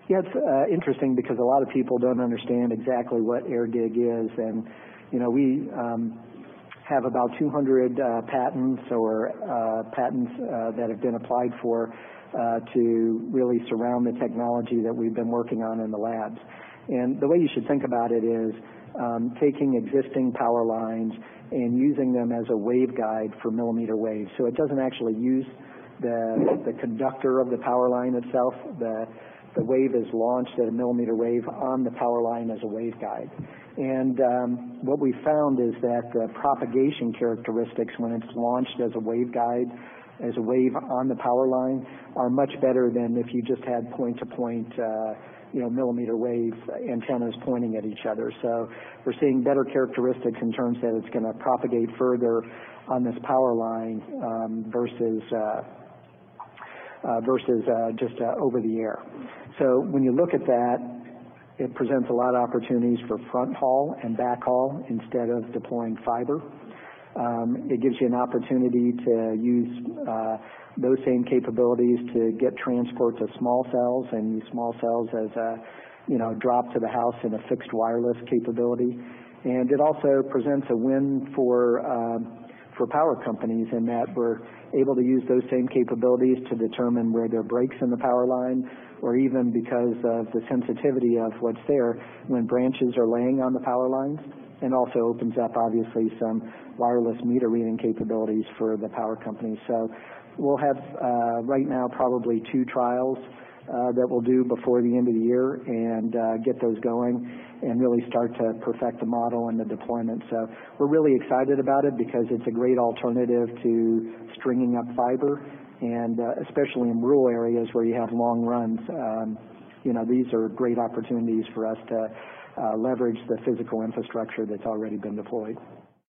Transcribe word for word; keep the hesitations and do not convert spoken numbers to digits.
Yeah, it's uh, interesting because a lot of people don't understand exactly what AirDig is, and you know we um, have about two hundred uh, patents or uh, patents uh, that have been applied for uh, to really surround the technology that we've been working on in the labs. And the way you should think about it is um, taking existing power lines and using them as a waveguide for millimeter waves. So it doesn't actually use the, the conductor of the power line itself. The, the wave is launched at a millimeter wave on the power line as a waveguide. And um, what we found is that the propagation characteristics when it's launched as a waveguide, as a wave on the power line, are much better than if you just had point-to-point uh, you know, millimeter wave antennas pointing at each other. So we're seeing better characteristics in terms that it's going to propagate further on this power line um, versus uh, uh, versus uh, just uh, over the air. So when you look at that, it presents a lot of opportunities for front haul and back haul instead of deploying fiber. Um, it gives you an opportunity to use uh, those same capabilities to get transport to small cells and use small cells as a, you know, drop to the house in a fixed wireless capability. And it also presents a win for um, for power companies in that we're able to use those same capabilities to determine where there are breaks in the power line, or even because of the sensitivity of what's there when branches are laying on the power lines, and also opens up obviously some wireless meter reading capabilities for the power companies. So we'll have uh, right now probably two trials uh, that we'll do before the end of the year and uh, get those going and really start to perfect the model and the deployment. So we're really excited about it because it's a great alternative to stringing up fiber, and uh, especially in rural areas where you have long runs, um, you know, these are great opportunities for us to uh, leverage the physical infrastructure that's already been deployed.